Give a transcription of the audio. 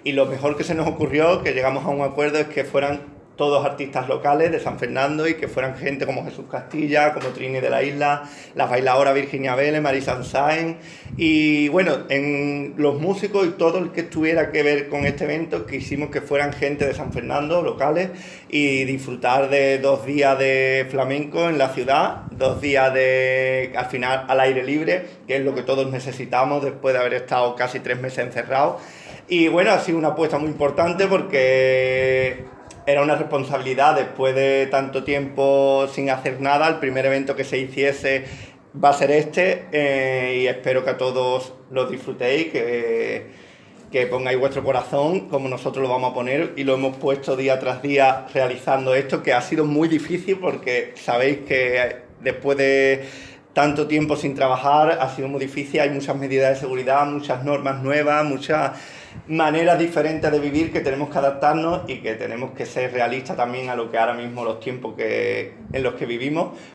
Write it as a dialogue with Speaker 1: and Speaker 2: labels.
Speaker 1: y lo mejor que se nos ocurrió, que llegamos a un acuerdo, es que fueran todos artistas locales de San Fernando y que fueran gente como Jesús Castilla, como Trini de la Isla, la bailadora Virginia Vélez, Marisa Sáenz y bueno, en los músicos y todo el que tuviera que ver con este evento quisimos que fueran gente de San Fernando, locales, y disfrutar de 2 días de flamenco en la ciudad, 2 días de, al final, al aire libre, que es lo que todos necesitamos después de haber estado casi 3 meses encerrados. Y bueno, ha sido una apuesta muy importante porque era una responsabilidad después de tanto tiempo sin hacer nada. El primer evento que se hiciese va a ser este, y espero que a todos lo disfrutéis, que pongáis vuestro corazón como nosotros lo vamos a poner, y lo hemos puesto día tras día realizando esto, que ha sido muy difícil porque sabéis que después de tanto tiempo sin trabajar ha sido muy difícil. Hay muchas medidas de seguridad, muchas normas nuevas, muchas maneras diferentes de vivir que tenemos que adaptarnos y que tenemos que ser realistas también a lo que ahora mismo los tiempos en los que vivimos.